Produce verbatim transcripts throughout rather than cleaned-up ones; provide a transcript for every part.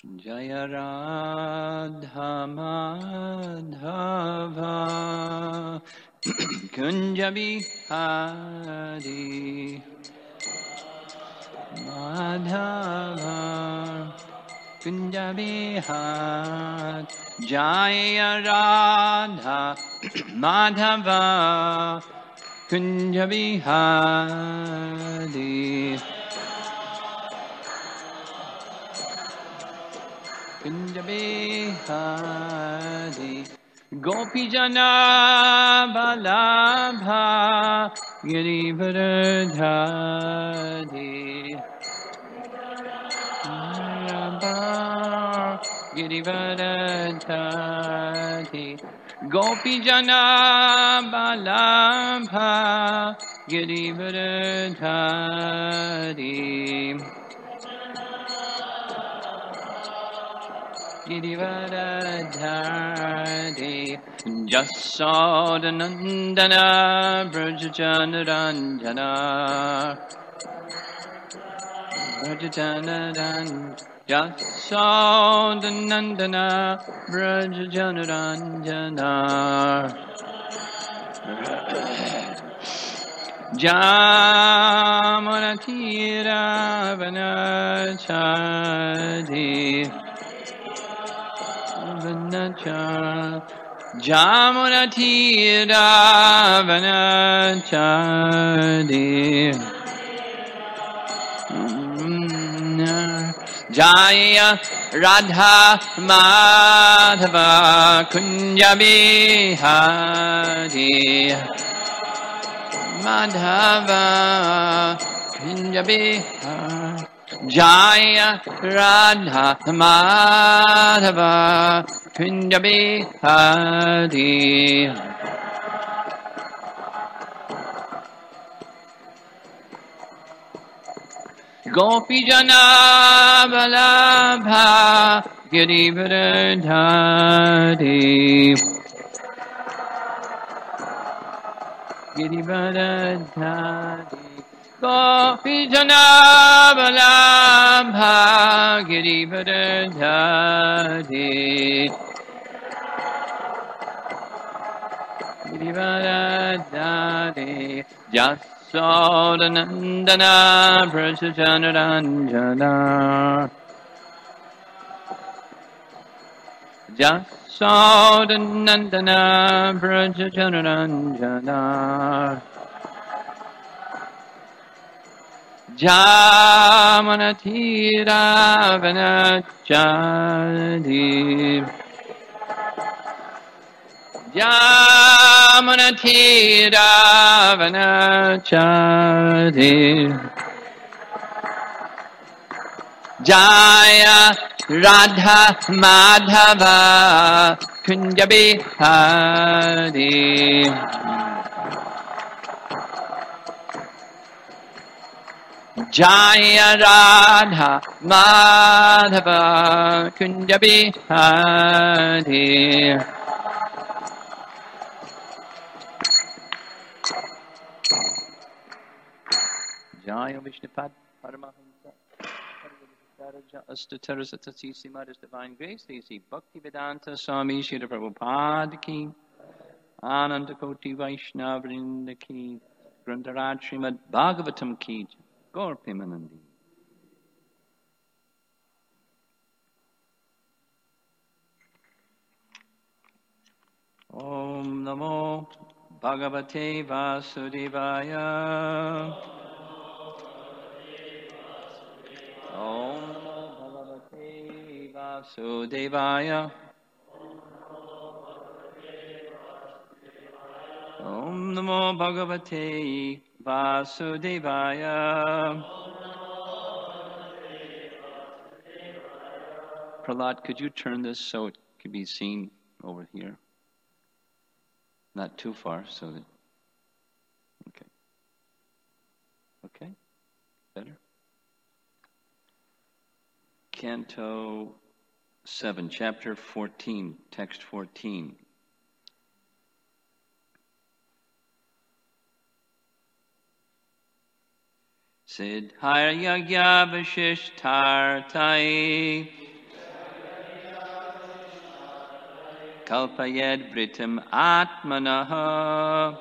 Jaya Radha Madhava Kunja Bihari Madhava Kunja Bihari Jaya Radha Madhava Kunja Bihari Kunja Bihari Gopi Jana Balabha Girivardhari Girivardhari Gopi Jana Balabha Girivardhari Girivardhari Jasodanandana Brajajanaranjana Brajajanaranjana Jasodanandana Brajajanaranjana Jamanatira Vanachadi Jamunatira Vanachadi Jaya Radha Madhava Kunja Bihari Madhava Kunja Bihari Jaya Radha Madhava Kunja Bihari Gopi Jana Balabha Girivardhari Girivardhari Gopi Jana Balabha Girivardhari Girivardhari Jasodanandana Brajajanaranjana Jasodanandana Brajajanaranjana Jamanatira Vanachadi Jamanatira Vanachadi Jaya Radha Madhava Kunja Bihari Jaya Radha Madhava Kunja Bihari Jaya Vishnupad Paramahamsa Astatara Satasi Simaris Divine Grace Desi Bhakti Vedanta Swami Srila Prabhupada Ki Ananda Koti Vaishnava Vrinda Ki Grantaraj Srimad Bhagavatam Ki Gaur Premanandi Om Namo Bhagavate Vasudevaya Om Namo Bhagavate Vasudevaya Om Namo Bhagavate Vasudevaya Prahlad, could you turn this so it could be seen over here? Not too far, so that... Okay. Okay? Better? Canto seven, chapter fourteen, text fourteen. Siddhar Yagya Vashishtartai Kalpayed vritim atmanaha.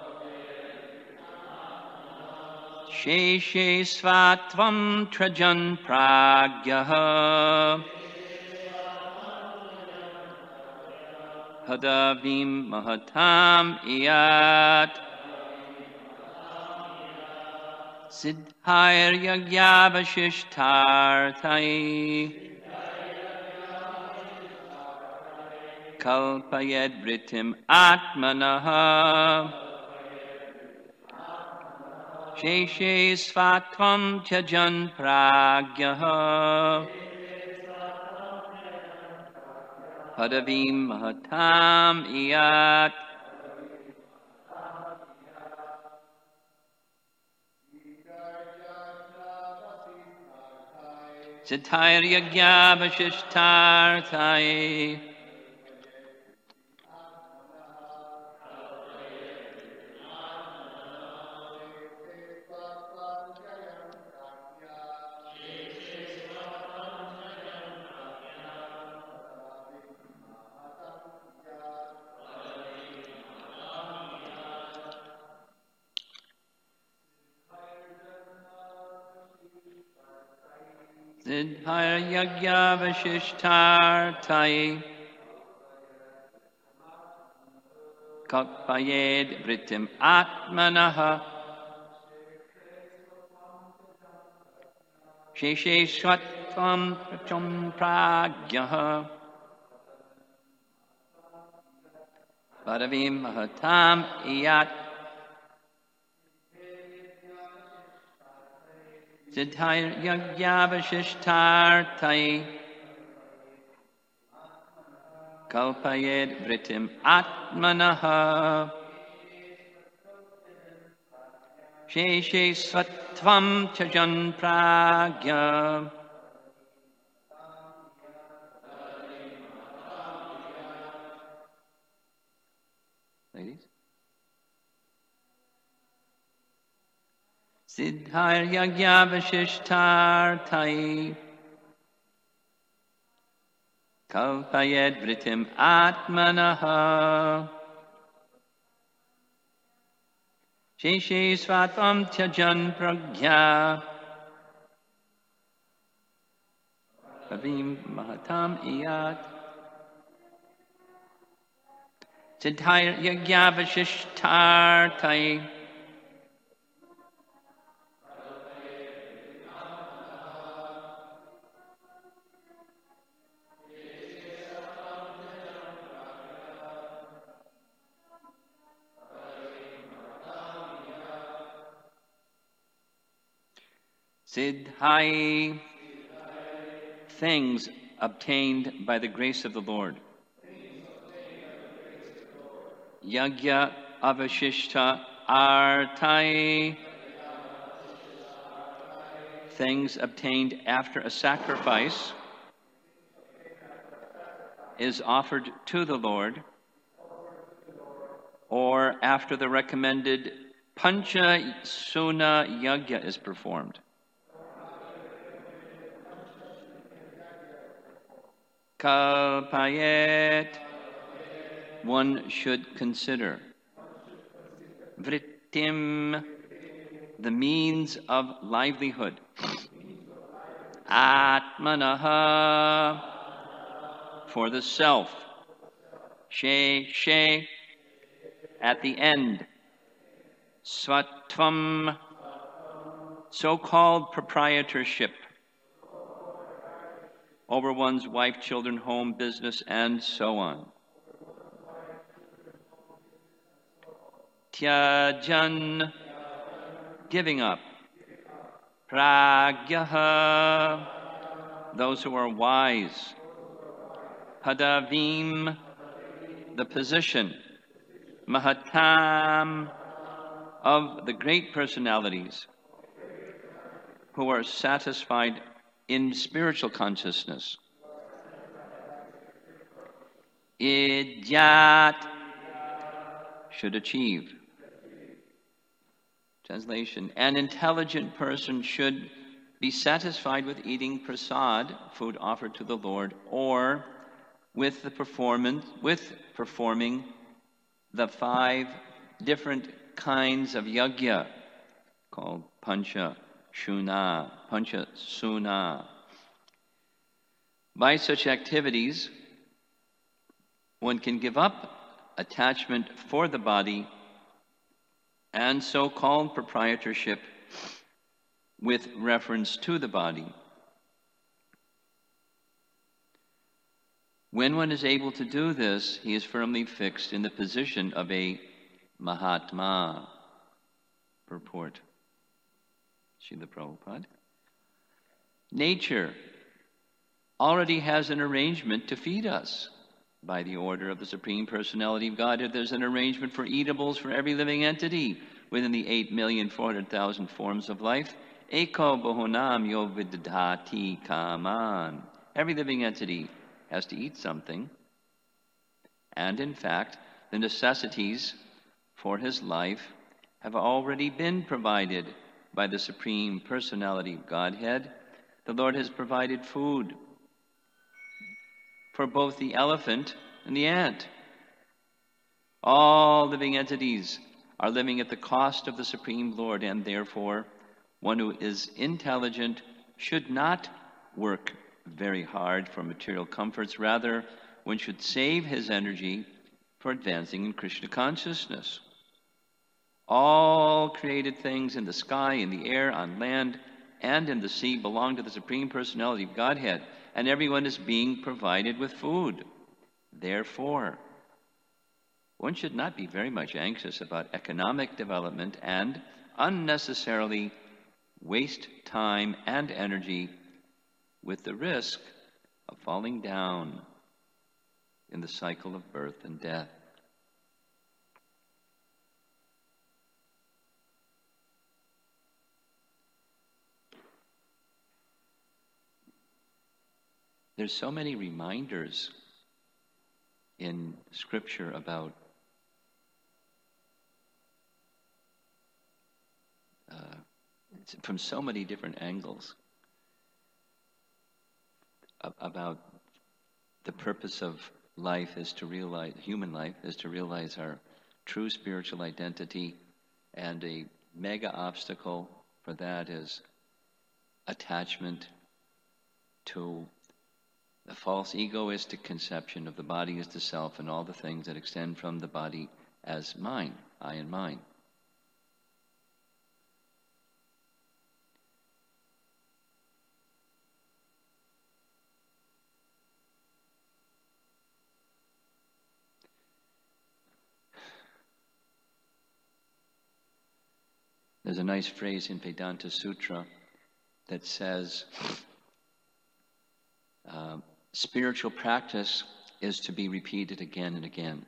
Sheshe svatvam trajan pragyaha. Hadavim mahatam iyat. Siddhair yagyavashishtarthai. Kalpayed vritim atmanaha. Sheshe svatvam tyajan pragyaha. Padavim mahatam iyat. Siddhair yagyavashishtarthai. Siddhair yagyavashishtarthai. Kalpayed vritim atmanaha. Sheshe svatvam pracham pragyaha. Padavim mahatam iyat. Siddhair yagyavashishtarthai. Kalpayed vritim atmanaha. Sheshe svatvam tyajan pragya. Ladies? Siddhair yagyavashishtarthai. Kalpayed vritim atmanaha. Sheshe svatvam tyajan pragya. Padavim mahatam iyat. Siddhair yagyavashishtarthai. Siddhai, things obtained by the grace of the Lord. Yagya avashishta artai, things obtained after a sacrifice is offered to the Lord, or after the recommended Pancha Suna Yagya is performed. Kalpayet, one should consider. Vrittim, the means of livelihood. Atmanaha, for the self. She, she, at the end. Svatvam, so-called proprietorship over one's wife, children, home, business, and so on. Tyajan, giving up. Pragyaha, those who are wise. Padavim, the position. Mahatam, of the great personalities who are satisfied in spiritual consciousness. Idyat, should achieve. Translation, an intelligent person should be satisfied with eating prasad, food offered to the Lord, or with the performance, with performing the five different kinds of yajna called Pancha Shuna, Pancha Suna. By such activities, one can give up attachment for the body and so-called proprietorship with reference to the body. When one is able to do this, he is firmly fixed in the position of a Mahatma. Purport. Srila Prabhupada. Nature already has an arrangement to feed us. By the order of the Supreme Personality of Godhead, there's an arrangement for eatables for every living entity within the eight million four hundred thousand forms of life. Eko bahunam yo vidadhati kaman. Every living entity has to eat something. And in fact, the necessities for his life have already been provided by the Supreme Personality of Godhead. The Lord has provided food for both the elephant and the ant. All living entities are living at the cost of the Supreme Lord, and therefore one who is intelligent should not work very hard for material comforts. Rather, one should save his energy for advancing in Krishna consciousness. All created things in the sky, in the air, on land, and in the sea belong to the Supreme Personality of Godhead, and everyone is being provided with food. Therefore, one should not be very much anxious about economic development and unnecessarily waste time and energy with the risk of falling down in the cycle of birth and death. There's so many reminders in Scripture about uh, from so many different angles about the purpose of life is to realize, human life is to realize our true spiritual identity, and a mega obstacle for that is attachment to the false egoistic conception of the body as the self and all the things that extend from the body as mine, I and mine. There's a nice phrase in Vedanta Sutra that says, uh, spiritual practice is to be repeated again and again.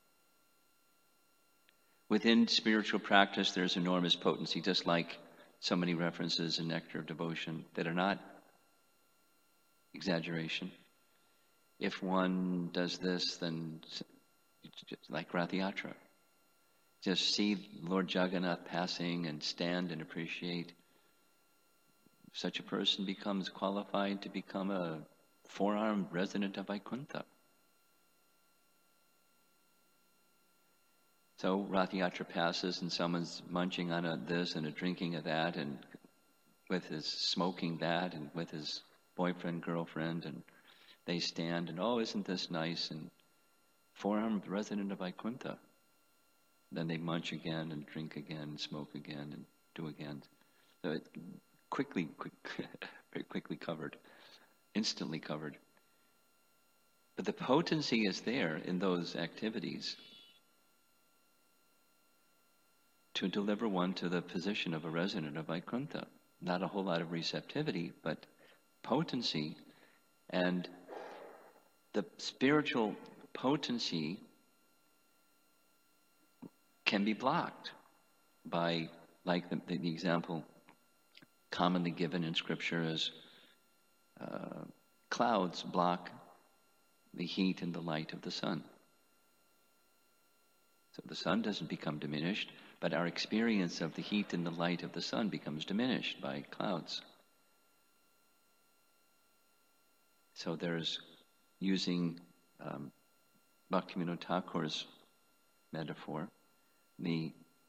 Within spiritual practice, there's enormous potency, just like so many references in Nectar of Devotion that are not exaggeration. If one does this, then like Rath Yatra, just see Lord Jagannath passing and stand and appreciate. Such a person becomes qualified to become a four-armed resident of Vaikuntha. So Rath Yatra passes and someone's munching on a this and a drinking of that, and with his smoking that, and with his boyfriend, girlfriend, and they stand and, oh, isn't this nice? And four-armed resident of Vaikuntha. Then they munch again and drink again and smoke again and do again. So it quickly, quick, very quickly covered, instantly covered. But the potency is there in those activities to deliver one to the position of a resident of Vaikuntha. Not a whole lot of receptivity, but potency. And the spiritual potency can be blocked by, like the, the example commonly given in Scripture is uh, clouds block the heat and the light of the sun. So the sun doesn't become diminished, but our experience of the heat and the light of the sun becomes diminished by clouds. So there's using um, Bhaktivinoda Thakur's metaphor, the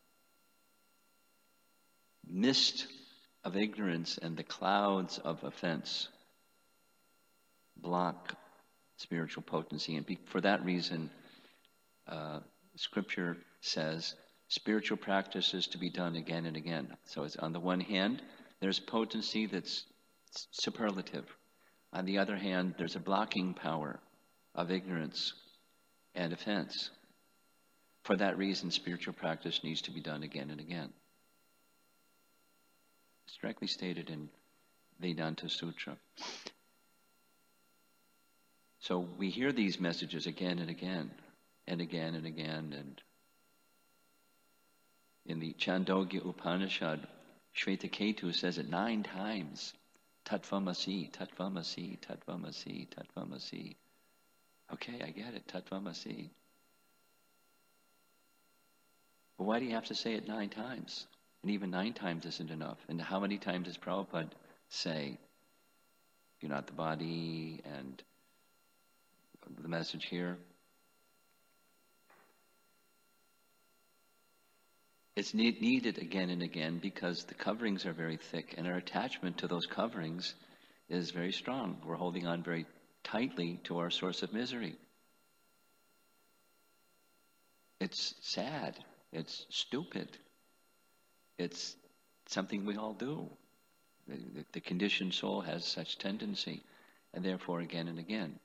mist of ignorance and the clouds of offense block spiritual potency. And be, for that reason, uh, Scripture says spiritual practice is to be done again and again. So it's on the one hand, there's potency that's superlative. On the other hand, there's a blocking power of ignorance and offense. For that reason, spiritual practice needs to be done again and again. It's directly stated in Vedanta Sutra. So we hear these messages again and again, and again and again. And in the Chandogya Upanishad, Shvetaketu says it nine times. Tattvamasi, Tattvamasi, Tattvamasi, Tattvamasi. Okay, I get it, Tattvamasi. But why do you have to say it nine times? And even nine times isn't enough. And how many times does Prabhupada say, you're not the body, and the message here? It's need, needed again and again because the coverings are very thick and our attachment to those coverings is very strong. We're holding on very tightly to our source of misery. It's sad. It's stupid. It's something we all do. The, the, the conditioned soul has such tendency, and therefore again and again.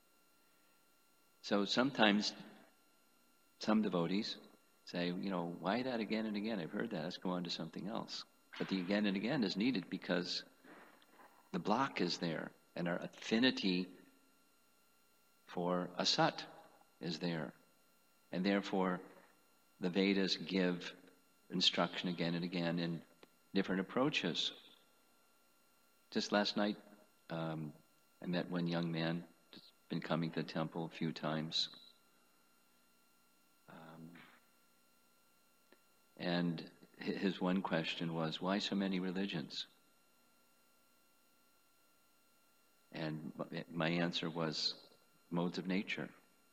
So sometimes some devotees say, you know, why that again and again? I've heard that. Let's go on to something else. But the again and again is needed because the block is there, and our affinity for asat is there. And therefore, the Vedas give instruction again and again in different approaches. Just last night, um, I met one young man who's been coming to the temple a few times. Um, and his one question was, why so many religions? And my answer was, modes of nature.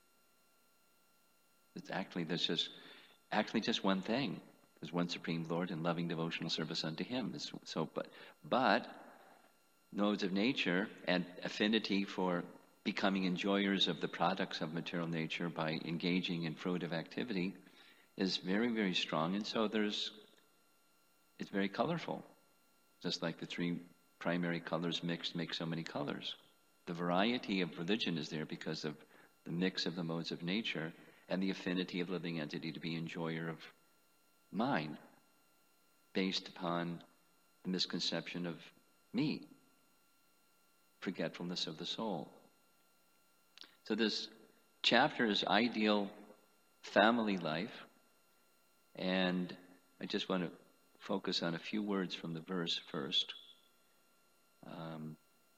It's actually, there's just, actually just one thing. There's one Supreme Lord and loving devotional service unto Him. So, but, but modes of nature and affinity for becoming enjoyers of the products of material nature by engaging in fruitive activity is very, very strong. And so there's, it's very colorful. Just like the three primary colors mixed make so many colors. The variety of religion is there because of the mix of the modes of nature and the affinity of living entity to be enjoyer of mind, based upon the misconception of me, forgetfulness of the soul. So this chapter is ideal family life, and I just want to focus on a few words from the verse first. Um,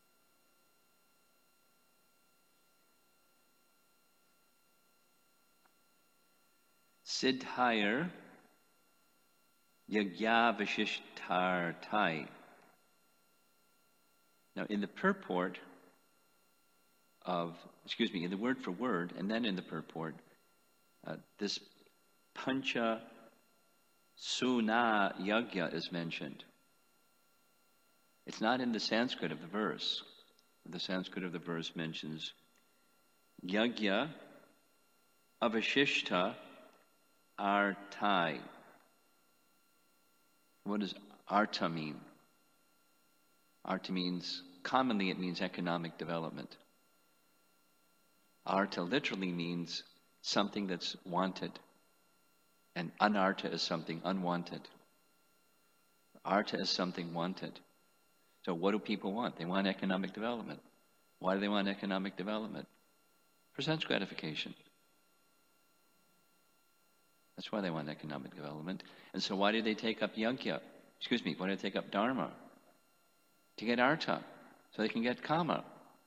Siddhayar Yagyavashishtartai. Now, in the purport of, excuse me, in the word for word, and then in the purport, uh, this Pancha Suna Yagya is mentioned. It's not in the Sanskrit of the verse. The Sanskrit of the verse mentions Yagya Avashishta Artai. What does arta mean? Arta means, commonly it means economic development. Arta literally means something that's wanted. And anarta is something unwanted. Arta is something wanted. So what do people want? They want economic development. Why do they want economic development? For sense gratification. That's why they want economic development. And so why do they take up yagya? Excuse me, why do they take up dharma? To get arta, so they can get kama.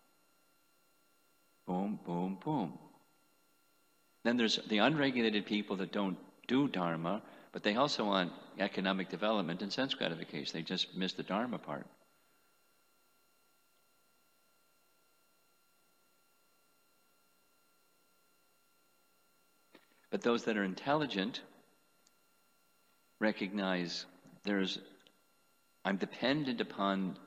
Boom, boom, boom. Then there's the unregulated people that don't do dharma, but they also want economic development and sense gratification. They just miss the dharma part. But those that are intelligent recognize there's, I'm dependent upon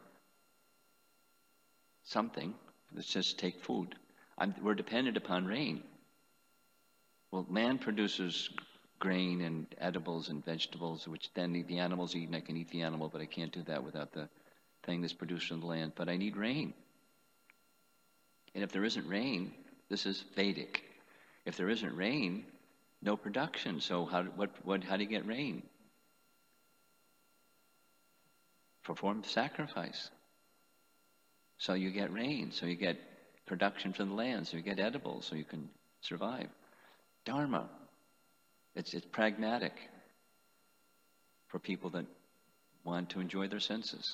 something. Let's just take food. I'm, we're dependent upon rain. Well, man produces grain and edibles and vegetables, which then the animals eat, and I can eat the animal, but I can't do that without the thing that's produced from the land. But I need rain. And if there isn't rain, this is Vedic. If there isn't rain, no production. So how, what, what, how do you get rain? Perform sacrifice. So you get rain, so you get production from the land, so you get edibles, so you can survive. Dharma. It's, it's pragmatic for people that want to enjoy their senses.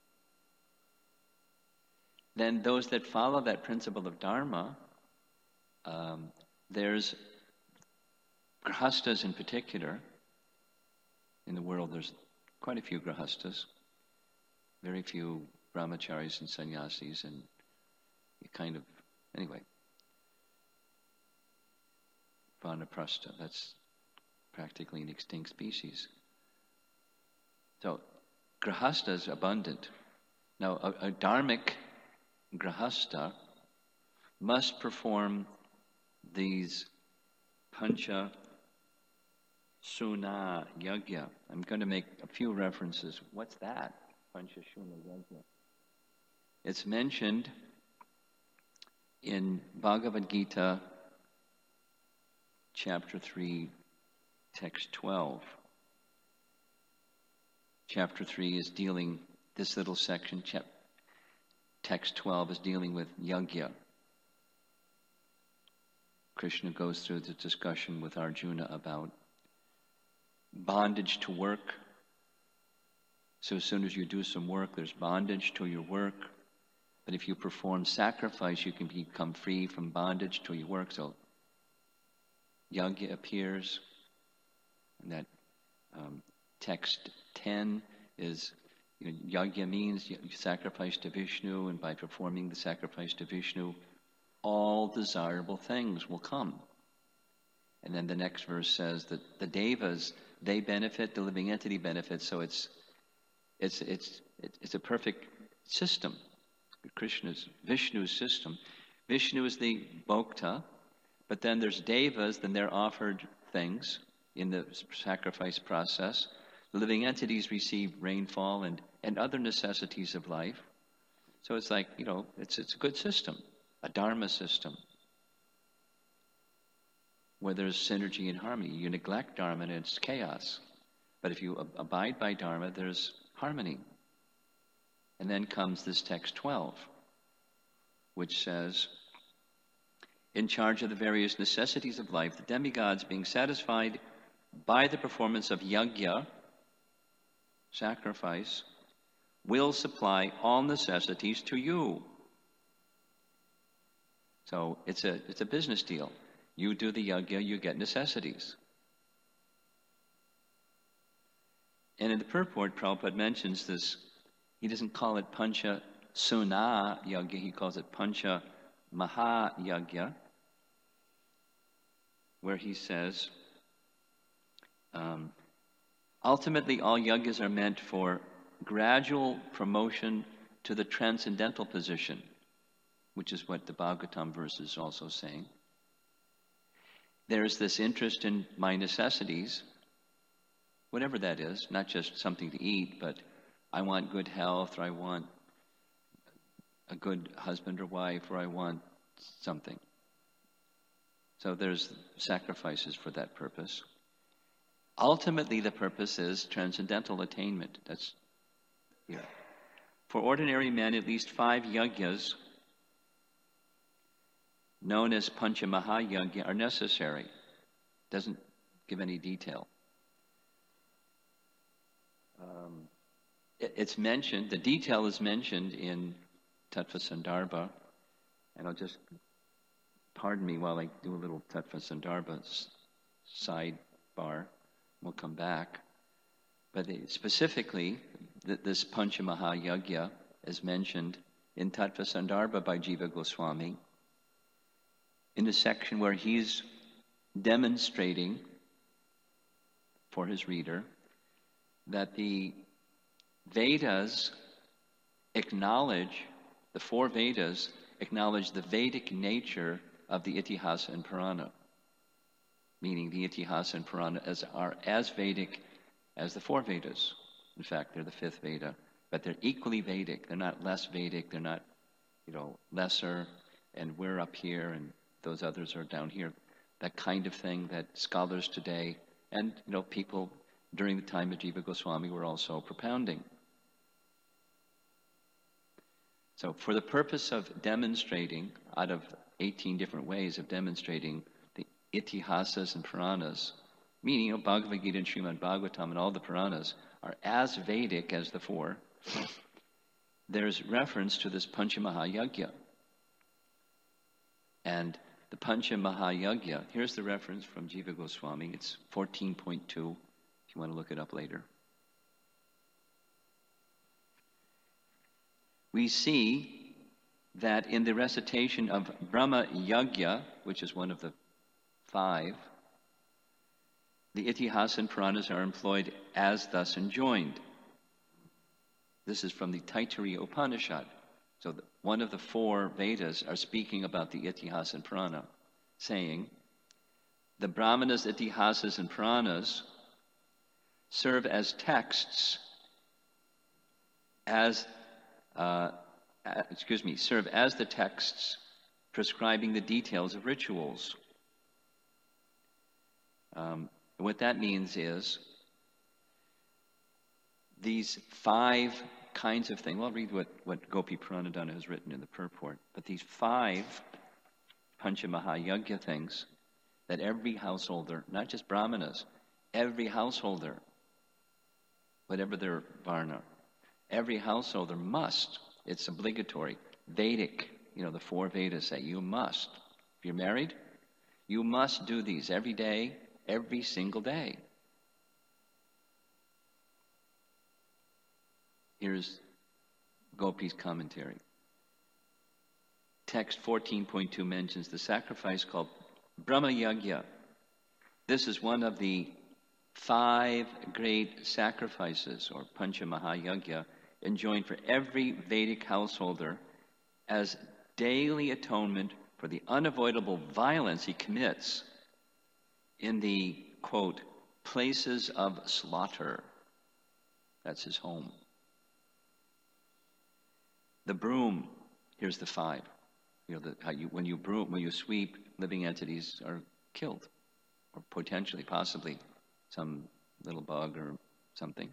Then those that follow that principle of Dharma, um, there's grihastas in particular. In the world there's quite a few grihastas, very few brahmacharis and sannyasis, and you kind of, anyway, vanaprastha, that's practically an extinct species. So, grihastha is abundant. Now, a, a dharmic grihastha must perform these pancha suna yajna. I'm going to make a few references. What's that? Pancha suna yajna. It's mentioned in Bhagavad Gita, chapter three, text twelve. Chapter three is dealing, this little section, chap, text twelve is dealing with yajna. Krishna goes through the discussion with Arjuna about bondage to work. So as soon as you do some work, there's bondage to your work. But if you perform sacrifice, you can become free from bondage to your work. So yajna appears. And that um, text ten is, you know, yajna means you sacrifice to Vishnu, and by performing the sacrifice to Vishnu, all desirable things will come. And then the next verse says that the devas, they benefit, the living entity benefits. So it's it's it's it's a perfect system. Krishna's, Vishnu's system. Vishnu is the bhokta, but then there's devas, then they're offered things in the sacrifice process. The living entities receive rainfall and, and other necessities of life. So it's like, you know, it's it's a good system, a dharma system, where there's synergy and harmony. You neglect dharma and it's chaos. But if you ab- abide by dharma, there's harmony. And then comes this text twelve, which says, in charge of the various necessities of life, the demigods, being satisfied by the performance of yajna, sacrifice, will supply all necessities to you. So it's a it's a business deal. You do the yajna, you get necessities. And in the purport, Prabhupada mentions this. He doesn't call it pancha suna yajna, he calls it pancha maha yajna, where he says, um, ultimately all yajnas are meant for gradual promotion to the transcendental position, which is what the Bhagavatam verse is also saying. There's this interest in my necessities, whatever that is, not just something to eat, but I want good health, or I want a good husband or wife, or I want something. So there's sacrifices for that purpose. Ultimately, the purpose is transcendental attainment. That's here. For ordinary men, at least five yajnas, known as Pancha Maha Yajna, are necessary. Doesn't give any detail. Um, it, it's mentioned, the detail is mentioned in Tattva Sandarbha, and I'll just, pardon me while I do a little Tattva Sandarbha sidebar. We'll come back. But the, specifically, th- this Pancha Maha Yajna is mentioned in Tattva Sandarbha by Jiva Goswami, in the section where he's demonstrating for his reader that the Vedas acknowledge, the four Vedas acknowledge the Vedic nature of the Itihasa and Purana, meaning the Itihasa and Purana as, are as Vedic as the four Vedas. In fact, they're the fifth Veda, but they're equally Vedic. They're not less Vedic, they're not, you know, lesser, and we're up here and those others are down here. That kind of thing that scholars today and, you know, people during the time of Jiva Goswami were also propounding. So for the purpose of demonstrating, out of eighteen different ways of demonstrating the Itihasas and Puranas, meaning, you know, Bhagavad Gita and Srimad Bhagavatam and all the Puranas are as Vedic as the four, there's reference to this Panchamahayagya. And the Panchamahayagya, here's the reference from Jiva Goswami, it's fourteen point two, if you want to look it up later. We see that in the recitation of Brahma Yagya, which is one of the five, the Itihasa and Puranas are employed as thus enjoined. This is from the Taittiriya Upanishad. So the, one of the four Vedas are speaking about the Itihasa and Purana, saying, the Brahmanas, Itihasas, and Puranas serve as texts as Uh, excuse me, serve as the texts prescribing the details of rituals. Um, what that means is these five kinds of things. Well, I'll read what, what Gopi Pranadana has written in the purport. But these five Panchamahayagya things that every householder, not just Brahmanas, every householder, whatever their varna, every householder must, it's obligatory, Vedic, you know, the four Vedas say you must. If you're married, you must do these every day, every single day. Here's Gopi's commentary. Text fourteen point two mentions the sacrifice called Brahma Yagya. This is one of the five great sacrifices, or Panchamahayagya, enjoined for every Vedic householder as daily atonement for the unavoidable violence he commits in the, quote, places of slaughter. That's his home. The broom, here's the five. You know, the, how you, when you broom, when you sweep, living entities are killed, or potentially, possibly, some little bug or something.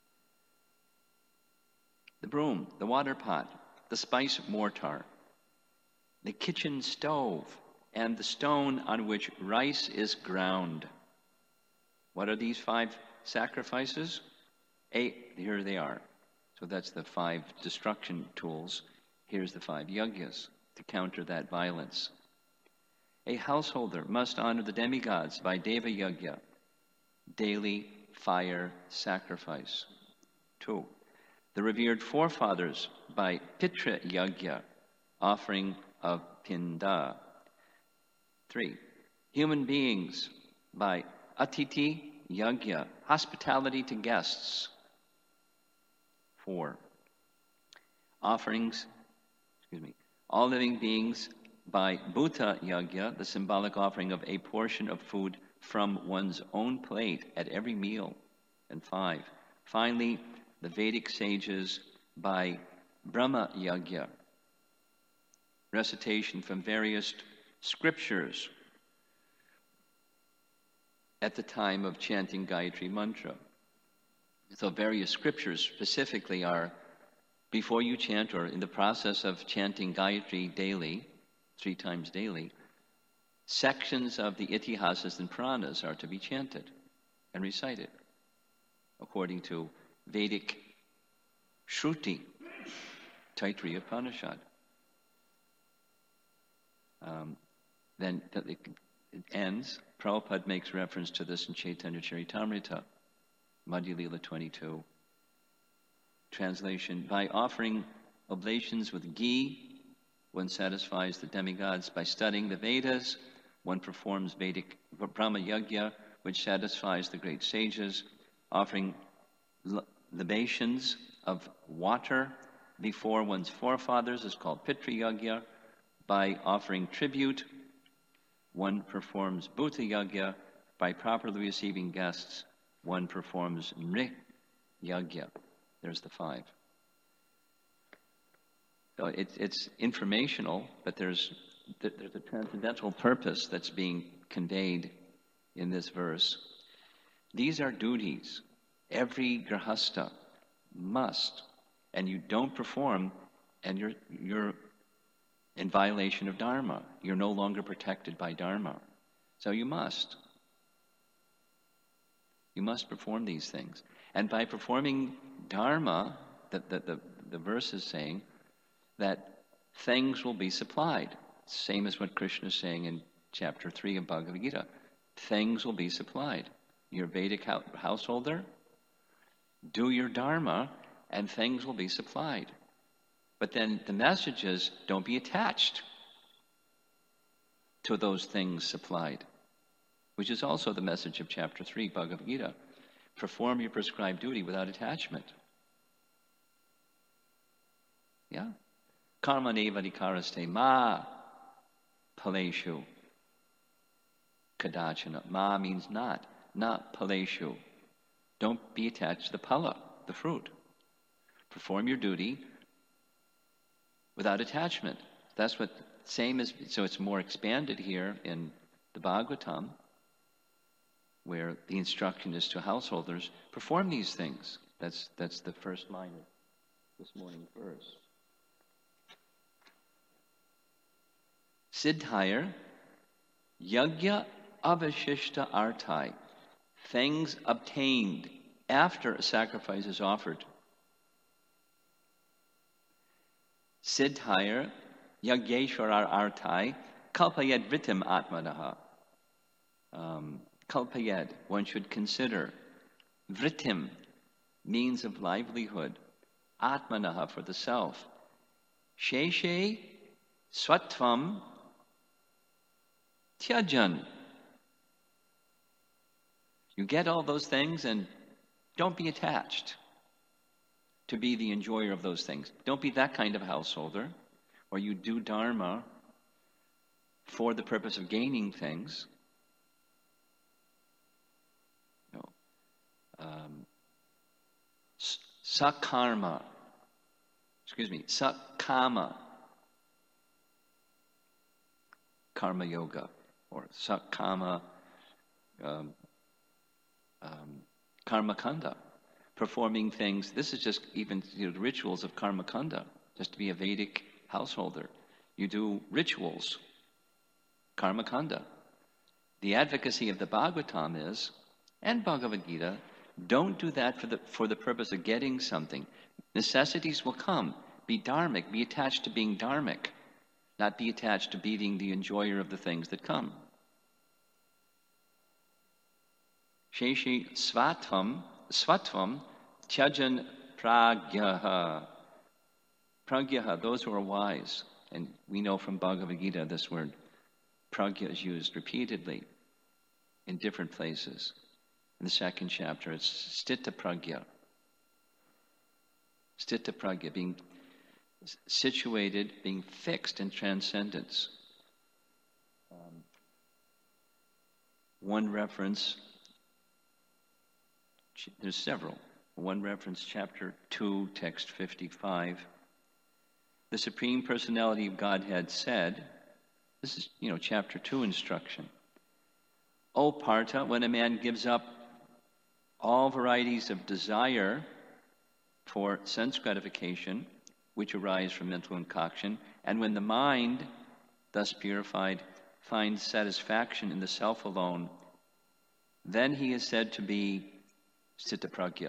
The broom, the water pot, the spice mortar, the kitchen stove, and the stone on which rice is ground. What are these five sacrifices? Eight, here they are. So that's the five destruction tools. Here's the five yagyas to counter that violence. A householder must honor the demigods by Deva Yagya, daily fire sacrifice. Two, the revered forefathers by Pitra Yagya, offering of Pinda. Three, human beings by Atiti Yagya, hospitality to guests. Four, offerings, excuse me, all living beings by Bhuta Yagya, the symbolic offering of a portion of food from one's own plate at every meal. And five, finally, the Vedic sages by Brahma Yagya, recitation from various scriptures at the time of chanting Gayatri Mantra. So various scriptures specifically are, before you chant or in the process of chanting Gayatri daily, three times daily, sections of the Itihasas and Puranas are to be chanted and recited according to Vedic Shruti, Taittiriya Upanishad. Um, then it ends. Prabhupada makes reference to this in Chaitanya Charitamrita, Madhya Lila twenty-two. Translation, by offering oblations with ghee, one satisfies the demigods. By studying the Vedas, one performs Vedic Brahma Yajna, which satisfies the great sages, offering libations of water before one's forefathers is called Pitri Yajna. By offering tribute, one performs Bhuta Yajna. By properly receiving guests, one performs Nri Yajna. There's the five. So it, it's informational, but there's, there's a transcendental purpose that's being conveyed in this verse. These are duties every grahastha must, and you don't perform, and you're, you're in violation of Dharma. You're no longer protected by Dharma. So you must. You must perform these things. And by performing Dharma, the, the, the, the verse is saying that things will be supplied. Same as what Krishna is saying in chapter three of Bhagavad Gita. Things will be supplied. You're a Vedic householder, do your Dharma, and things will be supplied. But then the message is, don't be attached to those things supplied, which is also the message of chapter three, Bhagavad Gita. Perform your prescribed duty without attachment. Yeah? Karma nevadikaraste ma paleshu kadachana. Ma means not. Not paleshu. Don't be attached to the pala, the fruit. Perform your duty without attachment. That's what same is. So it's more expanded here in the Bhagavatam, where the instruction is to householders, perform these things. That's that's the first line of this morning's verse. Siddhayar yajna avashishta artai. Things obtained after a sacrifice is offered. Siddhayar yagyeshwarar artai kalpayad vritim atmanaha. Um, kalpayad, one should consider. Vritim, means of livelihood. Atmanaha, for the self. Sheshe swatvam tyajan. You get all those things and don't be attached to be the enjoyer of those things. Don't be that kind of householder, or you do Dharma for the purpose of gaining things. No. Um, sakarma, excuse me, sakama, karma yoga, or sakama, um, um, karma kanda. Performing things, this is just even you know, the rituals of karma kanda, just to be a Vedic householder. You do rituals, karma kanda. The advocacy of the Bhagavatam is, and Bhagavad Gita, don't do that for the, for the purpose of getting something. Necessities will come. Be dharmic, be attached to being dharmic, not be attached to being the enjoyer of the things that come. Sheshi svatam, svatvam tyajan pragyaha. Pragyaha, those who are wise. And we know from Bhagavad Gita this word pragya is used repeatedly in different places. In the second chapter, it's stita pragya. Stita pragya, being situated, being fixed in transcendence. Um, one reference, there's several. One reference, chapter two, text fifty-five. The Supreme Personality of Godhead said, this is, you know, chapter two instruction. O Partha, when a man gives up all varieties of desire for sense gratification, which arise from mental concoction, and when the mind, thus purified, finds satisfaction in the self alone, then he is said to be Stita Pragya.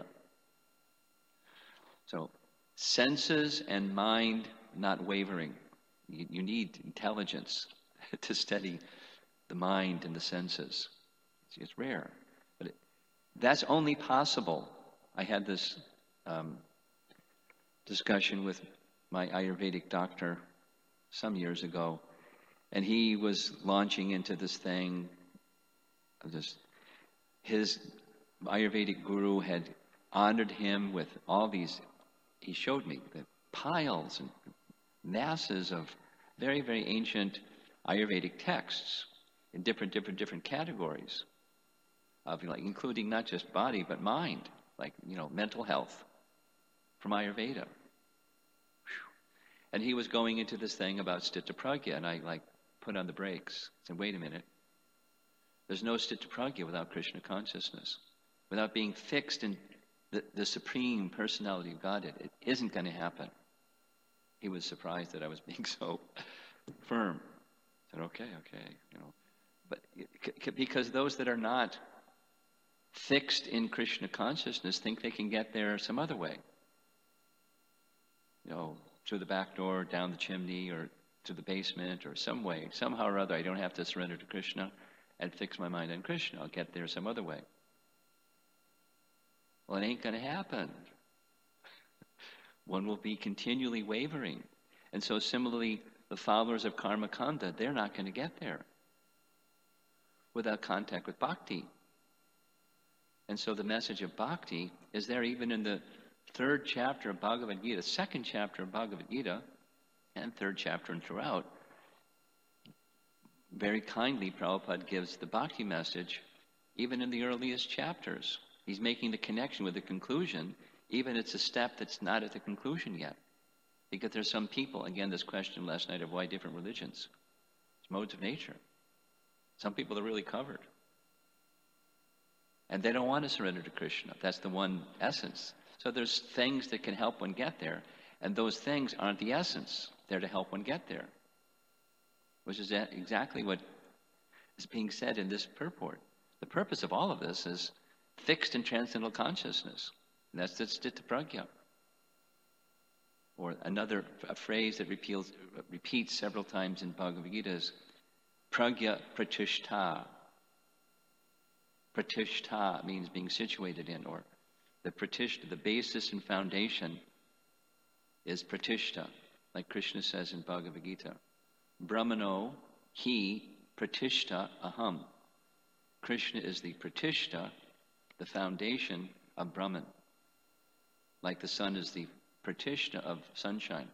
So, senses and mind not wavering. You, you need intelligence to steady the mind and the senses. It's, it's rare. But it, that's only possible. I had this um, discussion with my Ayurvedic doctor some years ago, and he was launching into this thing, Just his Ayurvedic guru had honored him with all these, he showed me the piles and masses of very, very ancient Ayurvedic texts in different, different, different categories of, like, including not just body but mind, like, you know, mental health from Ayurveda. Whew. And he was going into this thing about Sthitapragya, and I like put on the brakes. Said, wait a minute. There's no Sthitapragya without Krishna consciousness, without being fixed in the, the supreme personality of Godhead. It isn't going to happen. He was surprised that I was being so firm. I said, okay, okay, you know, but because those that are not fixed in Krishna consciousness think they can get there some other way. You know, through the back door, down the chimney, or to the basement, or some way, somehow or other. I don't have to surrender to Krishna and fix my mind on Krishna. I'll get there some other way. Well, it ain't going to happen. One will be continually wavering. And so similarly, the followers of Karma Kanda, they're not going to get there without contact with bhakti. And so the message of bhakti is there even in the third chapter of Bhagavad Gita, second chapter of Bhagavad Gita, and third chapter and throughout. Very kindly, Prabhupada gives the bhakti message even in the earliest chapters. He's making the connection with the conclusion, even it's a step that's not at the conclusion yet. Because there's some people, again, this question last night of why different religions. It's modes of nature. Some people are really covered. And they don't want to surrender to Krishna. That's the one essence. So there's things that can help one get there. And those things aren't the essence. They're to help one get there. Which is exactly what is being said in this purport. The purpose of all of this is fixed in transcendental consciousness. And that's the Sthitapragya. Or another a phrase that repeals, repeats several times in Bhagavad Gita is Pragya Pratishta. Pratishta means being situated in, or the pratishta, the basis and foundation is pratishta, like Krishna says in Bhagavad Gita. Brahmano hi pratishta aham. Krishna is the pratishta, the foundation of Brahman. Like the sun is the pratishta of sunshine.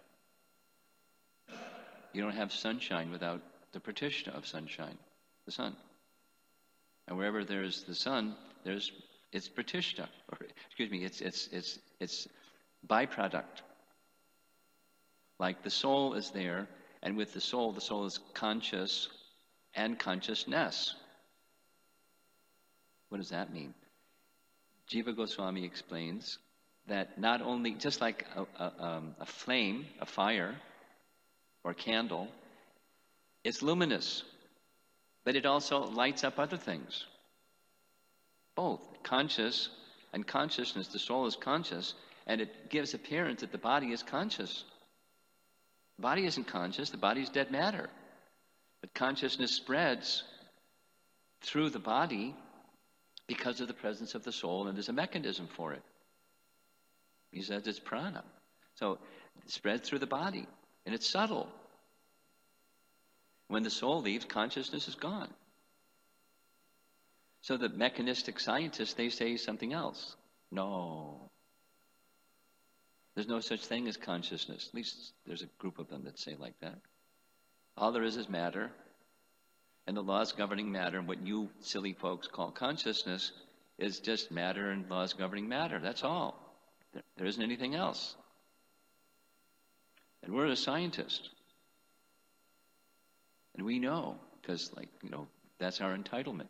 You don't have sunshine without the pratishta of sunshine, the sun. And wherever there's the sun, there's it's pratishta, or excuse me, it's it's it's it's byproduct. Like the soul is there, and with the soul, the soul is conscious and consciousness. What does that mean? Jiva Goswami explains that not only, just like a, a, um, a flame, a fire, or a candle, it's luminous, but it also lights up other things. Both conscious and consciousness. The soul is conscious, and it gives appearance that the body is conscious. The body isn't conscious, the body is dead matter. But consciousness spreads through the body because of the presence of the soul, and there's a mechanism for it. He says it's prana. So it spreads through the body, and it's subtle. When the soul leaves, consciousness is gone. So the mechanistic scientists, they say something else. No. There's no such thing as consciousness. At least there's a group of them that say like that. All there is is matter. And the laws governing matter, and what you silly folks call consciousness, is just matter and laws governing matter. That's all. There, there isn't anything else. And we're a scientist. And we know, because, like, you know, that's our entitlement.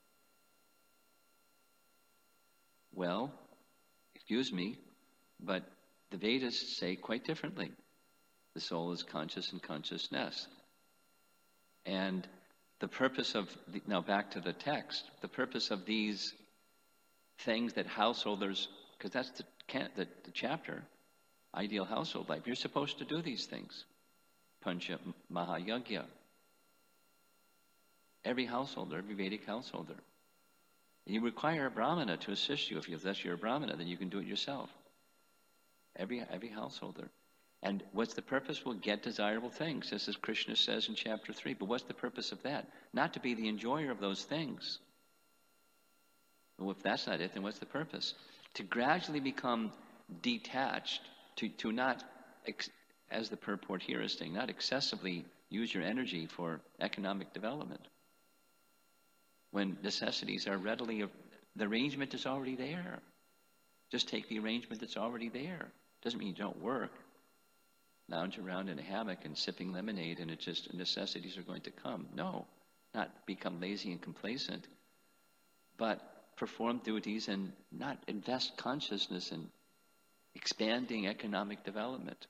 Well, excuse me, but the Vedas say quite differently. The soul is conscious and consciousness. And the purpose of, the, now back to the text, the purpose of these things that householders, because that's the, the, the chapter, ideal household life. You're supposed to do these things. Pancha Mahayagya. Every householder, every Vedic householder. You require a Brahmana to assist you. If that's you're a Brahmana, then you can do it yourself. Every every householder. And what's the purpose? Well, get desirable things, just as Krishna says in chapter three. But what's the purpose of that? Not to be the enjoyer of those things, Well, if that's not it, then what's the purpose? To gradually become detached, to, to not, ex- as the purport here is saying, not excessively use your energy for economic development. When necessities are readily, the arrangement is already there. Just take the arrangement that's already there. Doesn't mean you don't work. Lounge around in a hammock and sipping lemonade and it's just necessities are going to come. No, not become lazy and complacent, but perform duties and not invest consciousness in expanding economic development.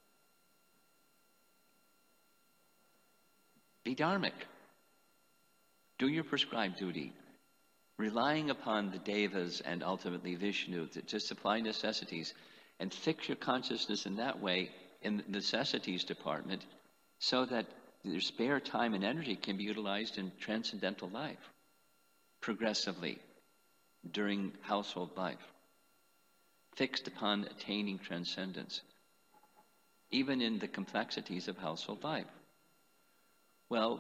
Be dharmic. Do your prescribed duty, relying upon the devas and ultimately Vishnu to, to supply necessities, and fix your consciousness in that way in the necessities department so that your spare time and energy can be utilized in transcendental life progressively during household life, fixed upon attaining transcendence, even in the complexities of household life. Well,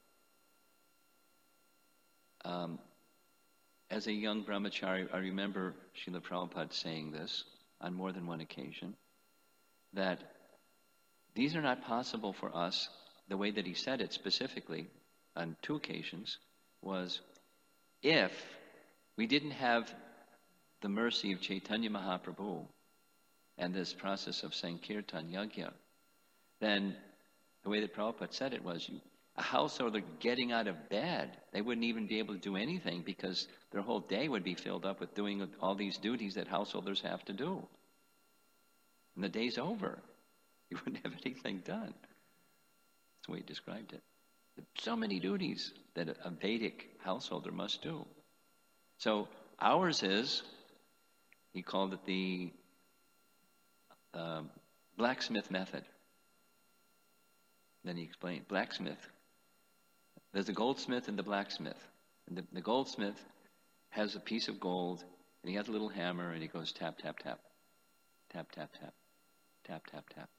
um, as a young brahmachari, I remember Srila Prabhupada saying this on more than one occasion, that these are not possible for us. The way that he said it specifically on two occasions was, if we didn't have the mercy of Chaitanya Mahaprabhu and this process of Sankirtan Yajna, then the way that Prabhupada said it was, you, a householder getting out of bed, they wouldn't even be able to do anything because their whole day would be filled up with doing all these duties that householders have to do. And the day's over. You wouldn't have anything done. That's the way he described it. So many duties that a Vedic householder must do. So ours is, he called it the uh, blacksmith method. Then he explained, blacksmith. There's a goldsmith and the blacksmith. And the, the goldsmith has a piece of gold, and he has a little hammer, and he goes tap, tap, tap. Tap, tap, tap. Tap, tap, tap.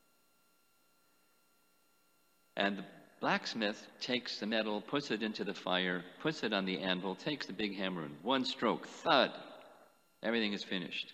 And the blacksmith takes the metal, puts it into the fire, puts it on the anvil, takes the big hammer, and one stroke, thud, everything is finished.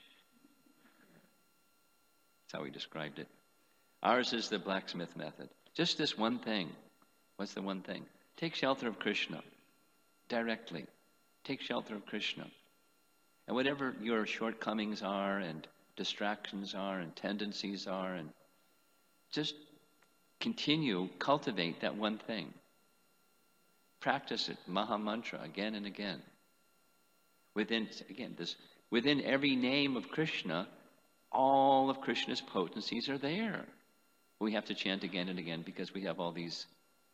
That's how he described it. Ours is the blacksmith method. Just this one thing. What's the one thing? Take shelter of Krishna. Directly. Take shelter of Krishna. And whatever your shortcomings are and distractions are and tendencies are, and just continue, cultivate that one thing. Practice it, Maha Mantra, again and again. Within, again, this, within every name of Krishna, all of Krishna's potencies are there. We have to chant again and again because we have all these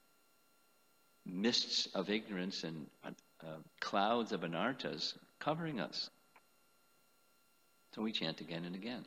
mists of ignorance and uh, clouds of anarthas covering us. So we chant again and again.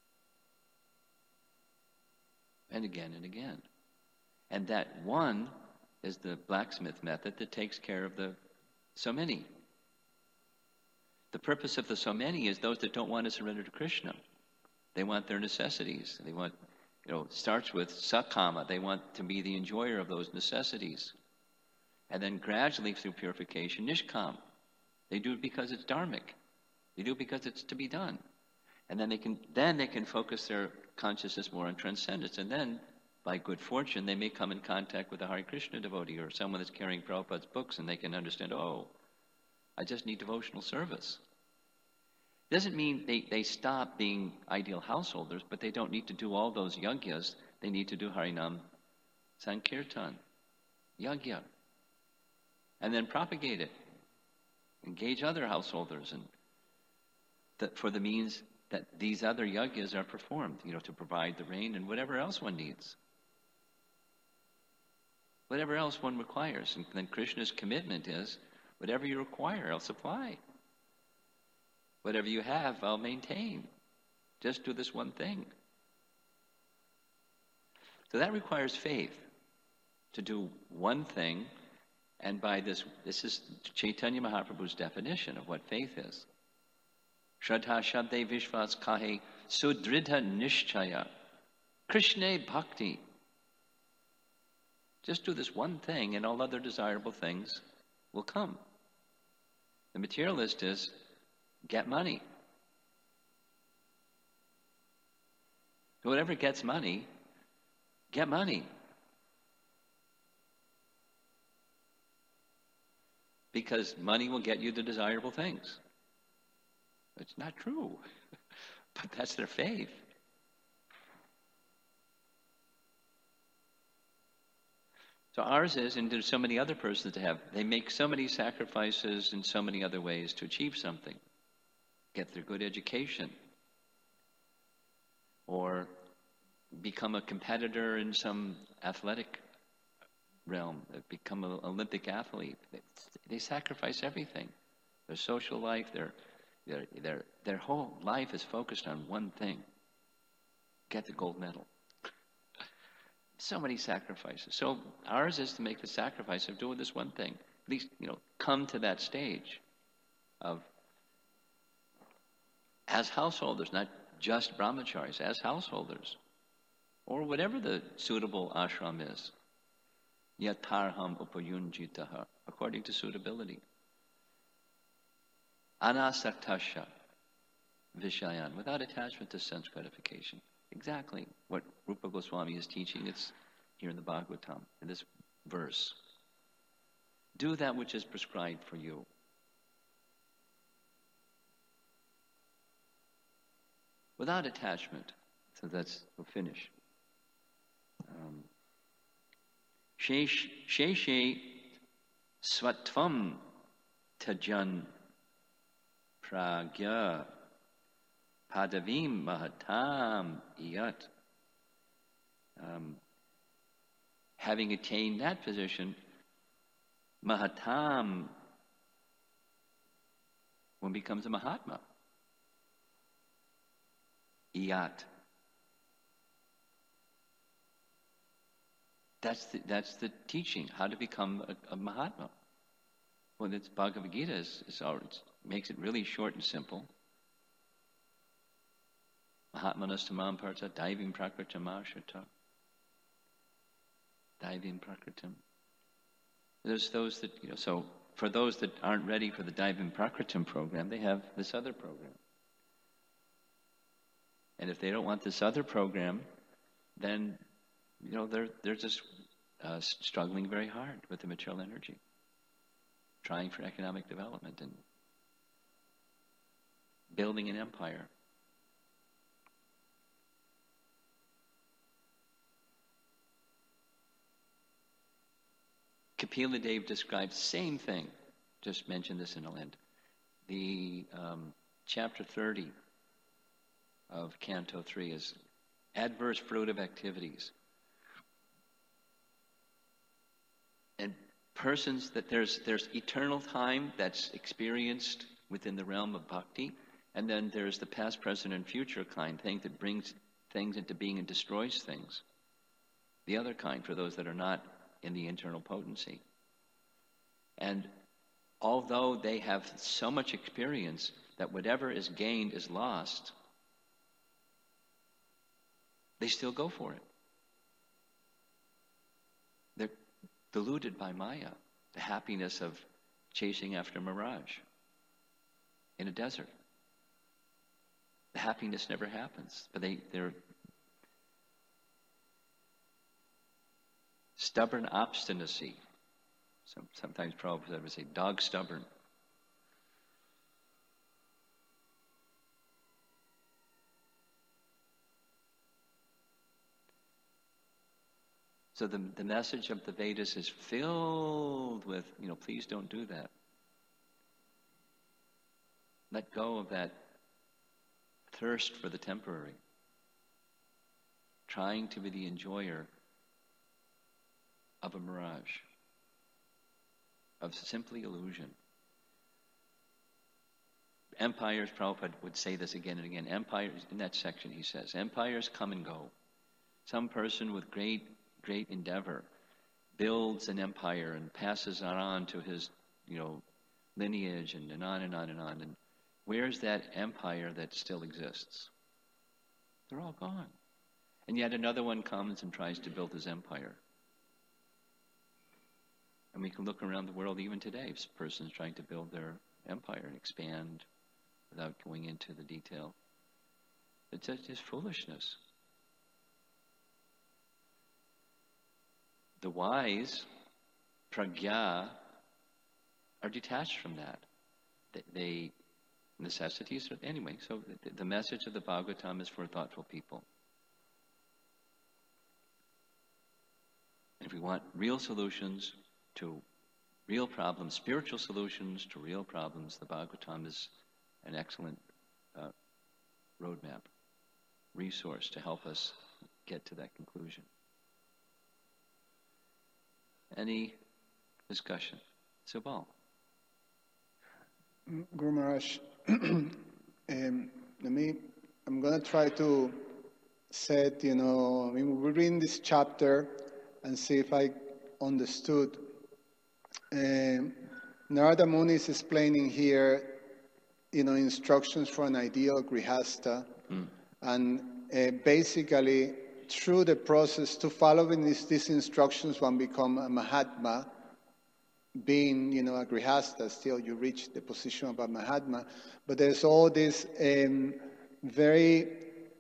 And again and again. And that one is the blacksmith method that takes care of the so many. The purpose of the so many is those that don't want to surrender to Krishna. They want their necessities. They want, you know, it starts with sakama. They want to be the enjoyer of those necessities. And then gradually through purification, nishkam. They do it because it's dharmic. They do it because it's to be done. And then they can then they can focus their consciousness more on transcendence. And then, by good fortune, they may come in contact with a Hare Krishna devotee or someone that's carrying Prabhupada's books, and they can understand, oh, I just need devotional service. It doesn't mean they, they stop being ideal householders, but they don't need to do all those yajnas. They need to do Harinam Sankirtan, yajna, and then propagate it. Engage other householders and that for the means that these other yajnas are performed, you know, to provide the rain and whatever else one needs. Whatever else one requires. And then Krishna's commitment is, whatever you require, I'll supply. Whatever you have, I'll maintain. Just do this one thing. So that requires faith, to do one thing, and by this, this is Chaitanya Mahaprabhu's definition of what faith is. Shraddha Shabde Vishvas Kahe Sudridha Nishchaya Krishna Bhakti. Just do this one thing and all other desirable things will come. The materialist is get money. Whatever gets money, get money. Because money will get you the desirable things. It's not true, but that's their faith. So ours is, and there's so many other persons that have, they make so many sacrifices in so many other ways to achieve something. Get their good education. Or become a competitor in some athletic realm, become an Olympic athlete. They, they sacrifice everything. Their social life, their, their, their, their whole life is focused on one thing. Get the gold medal. So many sacrifices. So ours is to make the sacrifice of doing this one thing. At least, you know, come to that stage of, as householders, not just brahmacharis, as householders, or whatever the suitable ashram is. Yatarham upayunjitaha, according to suitability. Anasaktasha vishayan, without attachment to sense gratification. Exactly what Rupa Goswami is teaching. It's here in the Bhagavatam, in this verse. Do that which is prescribed for you. Without attachment. So that's, we'll finish. Um, Sheshe svatvam tajan pragya padavim mahatam iyat. Um, having attained that position, mahatam, one becomes a Mahatma. Iyat. That's the, that's the teaching, how to become a, a Mahatma. Well, this Bhagavad Gita is, is our, it makes it really short and simple. Mahatmanastamam parta daivim prakritam ashata. Daivim prakritam. There's those that, you know, so for those that aren't ready for the Daivim Prakritam program, they have this other program. And if they don't want this other program, then, you know, they're they're just uh, struggling very hard with the material energy, trying for economic development and building an empire. Kapila Dev describes the same thing. Just mentioned this in the end. The um, chapter thirty of Canto three is adverse fruitive activities. And persons that there's there's eternal time that's experienced within the realm of bhakti, and then there's the past, present, and future kind, thing that brings things into being and destroys things. The other kind, for those that are not in the internal potency. And although they have so much experience that whatever is gained is lost, they still go for it. They're deluded by Maya, the happiness of chasing after mirage in a desert. The happiness never happens, but they, they're stubborn obstinacy. Some, sometimes Prabhupada would say, dog stubborn. So the, the message of the Vedas is filled with, you know, please don't do that. Let go of that thirst for the temporary. Trying to be the enjoyer of a mirage, of simply illusion. Empires, Prabhupada would say this again and again, empires, in that section he says, empires come and go. Some person with great, great endeavor builds an empire and passes it on to his, you know, lineage and, and on and on and on. And where's that empire that still exists? They're all gone. And yet another one comes and tries to build his empire. And we can look around the world even today. Persons trying to build their empire and expand without going into the detail. It's just, just foolishness. The wise, pragya, are detached from that. They, they necessities, anyway, so the, the message of the Bhagavatam is for thoughtful people. If we want real solutions to real problems, spiritual solutions to real problems, the Bhagavatam is an excellent uh, roadmap, resource to help us get to that conclusion. Any discussion? Subal. Guru Maharaj, um, let me, I'm going to try to set, you know, I mean, we're reading this chapter and see if I understood. Um, Narada Muni is explaining here, you know, instructions for an ideal grihasta, mm. and uh, basically through the process to following these, these instructions, one become a Mahatma. Being, you know, a grihasta, still you reach the position of a Mahatma, but there's all these um, very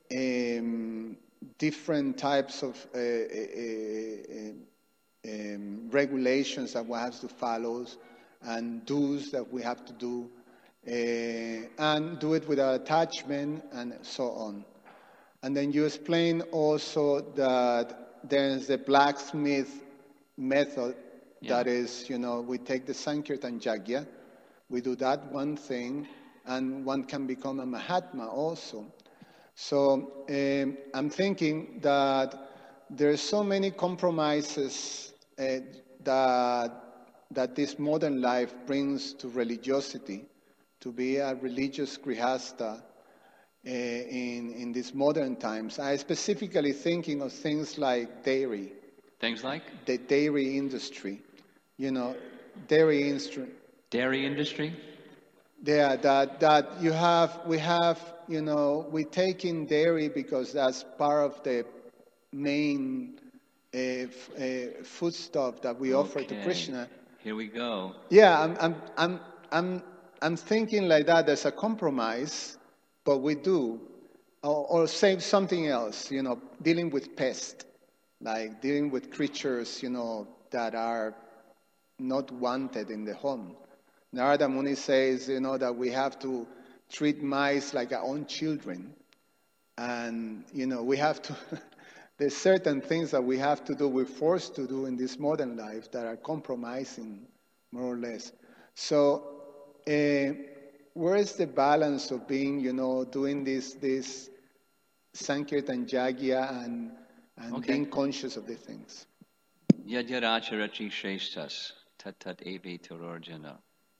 um, different types of uh, uh, uh, um, regulations that one has to follow and do's that we have to do, uh, and do it without attachment and so on. And then you explain also that there's the blacksmith method. Yeah. That is, you know, we take the Sankirtan Yajna, we do that one thing, and one can become a Mahatma also. So um, I'm thinking that there's so many compromises uh, that that this modern life brings to religiosity, to be a religious grihasta uh, in in these modern times. I specifically thinking of things like dairy. Things like? The dairy industry. You know, dairy industry. Dairy industry? Yeah, that, that you have, we have, you know, we take in dairy because that's part of the main uh, f- uh, foodstuff that we okay. offer to Krishna. Here we go. Yeah, I'm, I'm, I'm, I'm, I'm thinking like that. There's a compromise, but we do. Or, or say something else, you know, dealing with pests, like dealing with creatures, you know, that are not wanted in the home. Narada Muni says, you know, that we have to treat mice like our own children. And, you know, we have to, there's certain things that we have to do, we're forced to do in this modern life that are compromising, more or less. So, uh, where is the balance of being, you know, doing this, this Sankirtan Yajna and, and okay. being conscious of the things? Yadyaracharachi Shreshtas. Tat tat eve terorjana.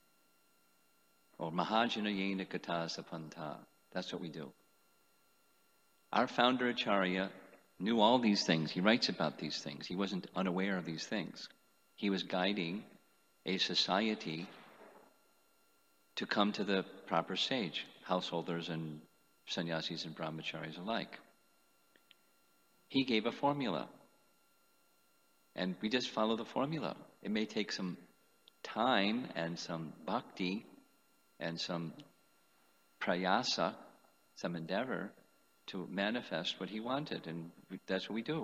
Or Mahajana yena katasa panta. That's what we do. Our founder Acharya knew all these things. He writes about these things. He wasn't unaware of these things. He was guiding a society to come to the proper stage, householders and sannyasis and brahmacharis alike. He gave a formula. And we just follow the formula. It may take some time and some bhakti and some prayasa, some endeavor to manifest what he wanted, and that's what we do.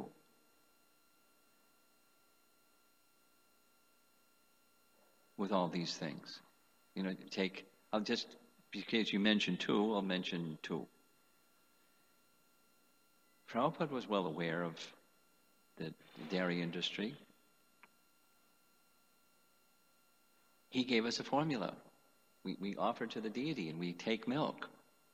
With all these things. You know, take, I'll just, because you mentioned two, I'll mention two. Prabhupada was well aware of the dairy industry. He gave us a formula. We, we offer to the deity and we take milk.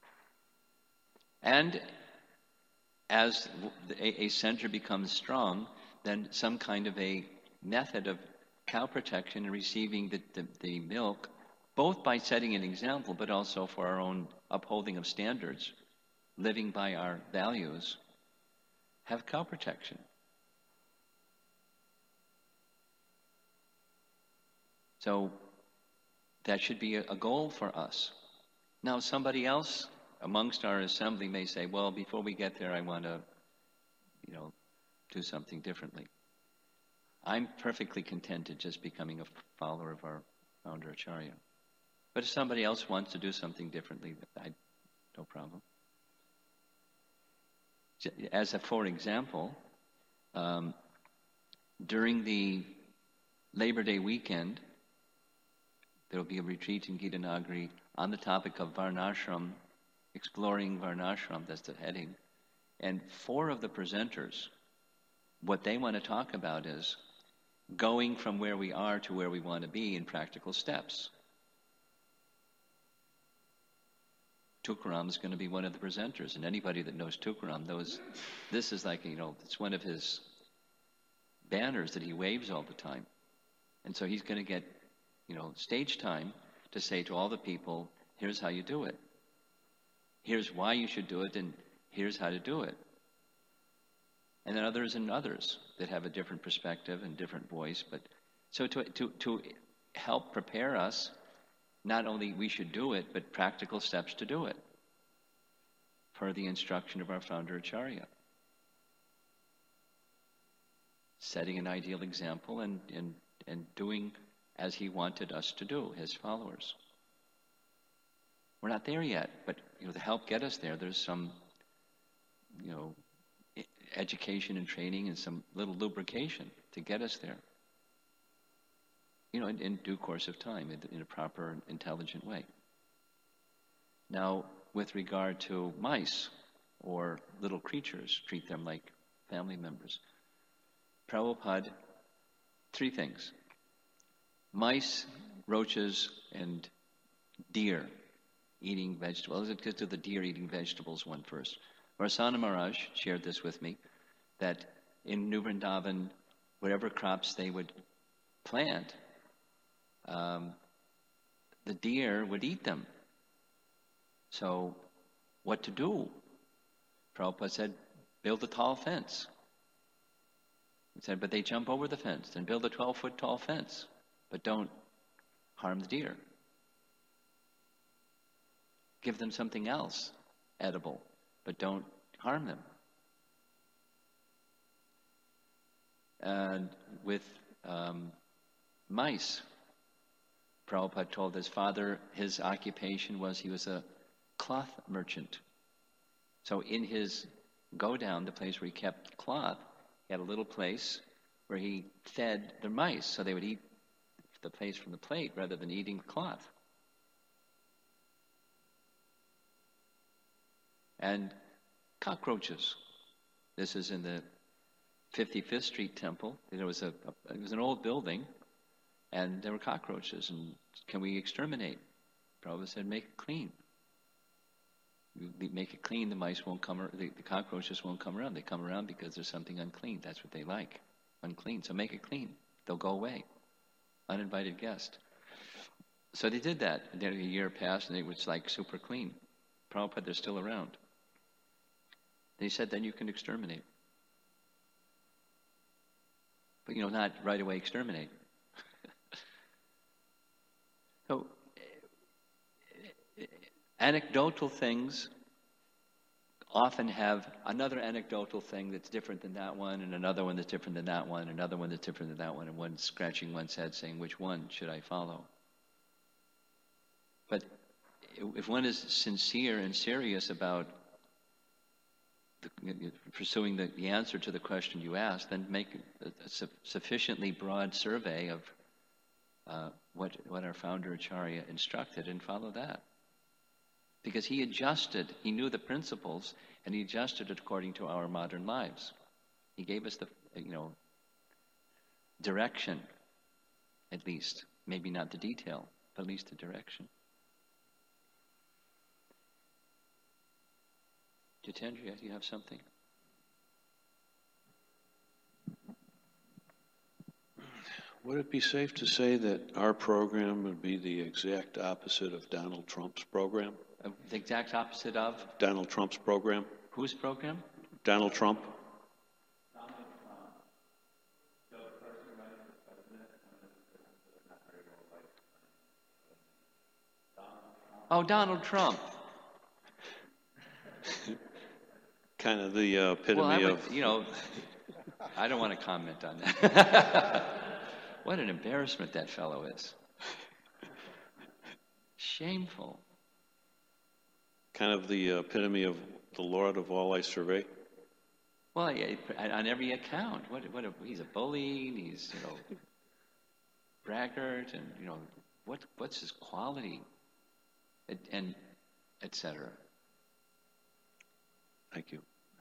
And as a, a center becomes strong, then some kind of a method of cow protection and receiving the, the, the milk, both by setting an example, but also for our own upholding of standards, living by our values, have cow protection. So that should be a, a goal for us. Now, somebody else amongst our assembly may say, well, before we get there, I want to, you know, do something differently. I'm perfectly contented just becoming a follower of our founder Acharya. But if somebody else wants to do something differently, I, no problem. As a for example, um, during the Labor Day weekend, there will be a retreat in Gitanagari on the topic of Varnashram, exploring Varnashram, that's the heading. And four of the presenters, what they want to talk about is going from where we are to where we want to be in practical steps. Tukaram is going to be one of the presenters, and anybody that knows Tukaram knows this is like, you know, it's one of his banners that he waves all the time. And so he's going to get, you know, stage time to say to all the people, here's how you do it. Here's why you should do it, and here's how to do it. And then others and others that have a different perspective and different voice. But so to to to help prepare us, not only we should do it, but practical steps to do it for the instruction of our founder Acharya. Setting an ideal example and, and, and doing as he wanted us to do, his followers. We're not there yet, but you know, to help get us there, there's some, you know, education and training and some little lubrication to get us there. You know, in, in due course of time, in, in a proper, intelligent way. Now, with regard to mice or little creatures, treat them like family members. Prabhupada, three things. Mice, roaches, and deer eating vegetables. Let's get to the deer eating vegetables one first. Varsana Maharaj shared this with me, that in New Vrindavan, whatever crops they would plant, um, the deer would eat them. So, what to do? Prabhupada said, build a tall fence. He said, but they jump over the fence. Then build a twelve-foot tall fence. But don't harm the deer. Give them something else edible, but don't harm them. And with um, mice, Prabhupada told his father his occupation was he was a cloth merchant. So in his go-down, the place where he kept cloth, he had a little place where he fed the mice, so they would eat the place from the plate rather than eating the cloth. And cockroaches. This is in the fifty-fifth Street Temple. There was a, a it was an old building, and there were cockroaches. And can we exterminate? Prabhupada said, make it clean. You make it clean, the mice won't come. The, the cockroaches won't come around. They come around because there's something unclean. That's what they like, unclean. So make it clean. They'll go away. Uninvited guest. So they did that. And then a year passed, and it was like super clean. Prabhupada, they're still around. They said, then you can exterminate. But, you know, not right away exterminate. So, anecdotal things often have another anecdotal thing that's different than that one, and another one that's different than that one, and another one that's different than that one, and one scratching one's head saying, which one should I follow? But if one is sincere and serious about the, pursuing the, the answer to the question you asked, then make a, a su- sufficiently broad survey of uh, what, what our founder Acharya instructed and follow that. Because he adjusted, he knew the principles, and he adjusted it according to our modern lives. He gave us the, you know, direction, at least. Maybe not the detail, but at least the direction. Jitendra, do you have something? Would it be safe to say that our program would be the exact opposite of Donald Trump's program? Uh, the exact opposite of? Donald Trump's program. Whose program? Donald Trump. Oh, Donald Trump. Kind of the uh, epitome well, I would, of... you know, I don't want to comment on that. What an embarrassment that fellow is. shameful. Kind of the epitome of the Lord of all I survey. Well, yeah, on every account, what what a, he's a bully. He's you know braggart, and you know what what's his quality, and, and et cetera. Thank you.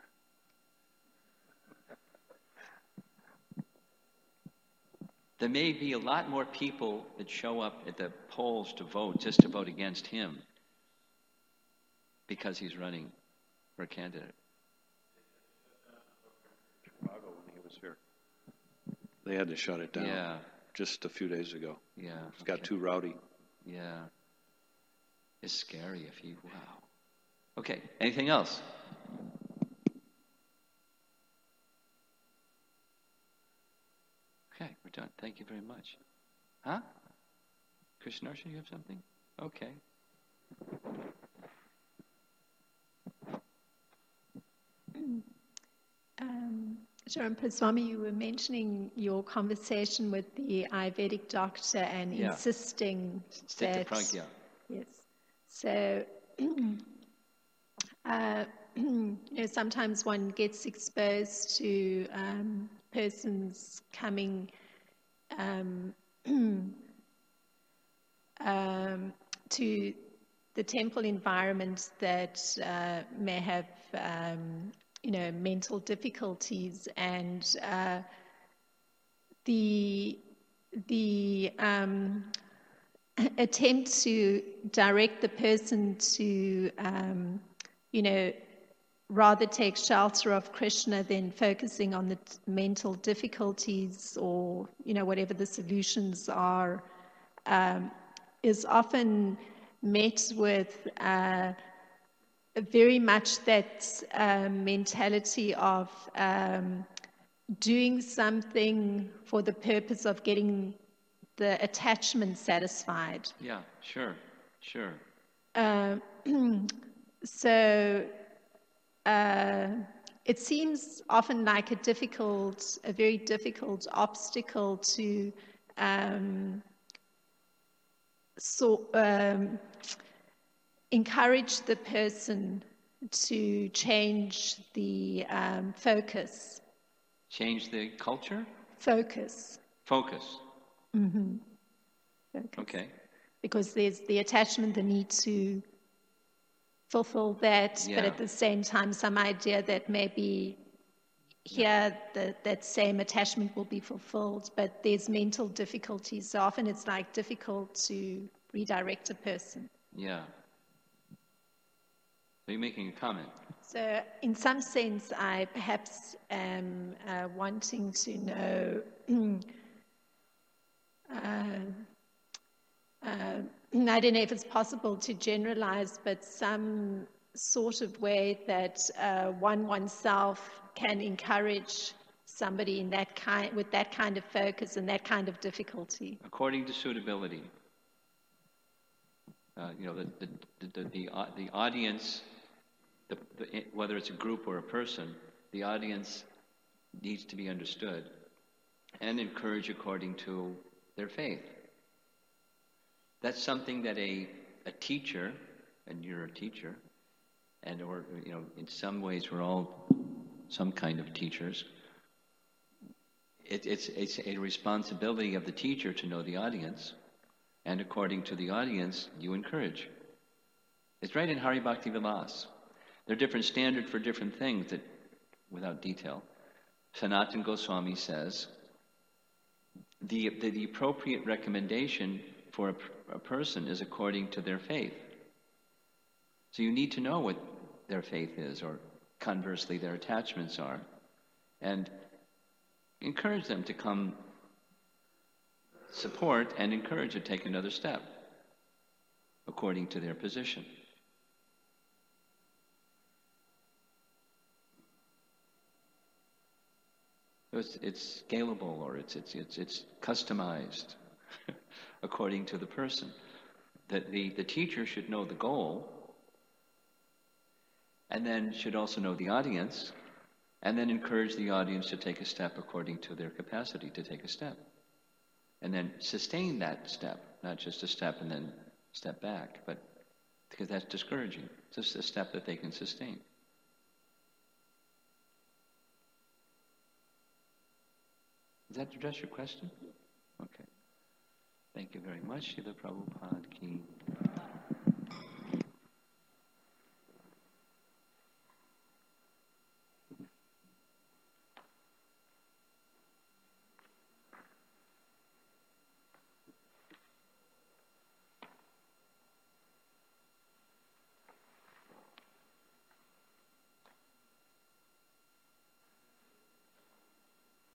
There may be a lot more people that show up at the polls to vote just to vote against him because he's running for a candidate. Chicago when he was here. They had to shut it down. Yeah. Just a few days ago. Yeah. It got okay. too rowdy. Yeah. It's scary if you, wow. Okay, anything else? Okay, we're done. Thank you very much. Huh? Krishnarsha, you have something? Okay. Um, Sharon Swami, you were mentioning your conversation with the Ayurvedic doctor and Yeah. insisting Sthita that... pragya. Yes. So, uh, you know, sometimes one gets exposed to um, persons coming um, um, to the temple environment that uh, may have, um, you know, mental difficulties, and uh, the the um, attempt to direct the person to, um, you know, rather take shelter of Krishna than focusing on the t- mental difficulties or, you know, whatever the solutions are, um, is often met with uh, very much that uh, mentality of um, doing something for the purpose of getting the attachment satisfied. Yeah, sure, sure. Uh, so uh, it seems often like a difficult, a very difficult obstacle to um, so um, encourage the person to change the um, focus. Change the culture? Focus. Focus. Mm-hmm. Focus. Okay. Because there's the attachment, the need to fulfill that, Yeah. but at the same time, some idea that maybe here the, that same attachment will be fulfilled, but there's mental difficulties. So often it's like difficult to redirect a person. Yeah. So you're making a comment. So in some sense, I perhaps am uh, wanting to know uh, Uh, I don't know if it's possible to generalize, but some sort of way that uh, one oneself can encourage somebody in that kind, with that kind of focus and that kind of difficulty. According to suitability. Uh, you know, the the the the, uh, the audience, the, the, whether it's a group or a person, the audience needs to be understood and encouraged according to their faith. That's something that a a teacher, and you're a teacher, and or you know, in some ways we're all some kind of teachers. It, it's it's a responsibility of the teacher to know the audience, and according to the audience, you encourage. It's right in Hari Bhakti Vilas. There are different standards for different things that, without detail, Sanatana Goswami says the the, the appropriate recommendation for a, a person is according to their faith. So you need to know what their faith is, or conversely their attachments are, and encourage them to come support and encourage to take another step according to their position. It's, it's scalable, or it's it's it's it's customized according to the person. That the, the teacher should know the goal, and then should also know the audience, and then encourage the audience to take a step according to their capacity to take a step. And then sustain that step, not just a step and then step back, but because that's discouraging. It's just a step that they can sustain. Does that address your question? Okay. Thank you very much, Srila Prabhupada Ki.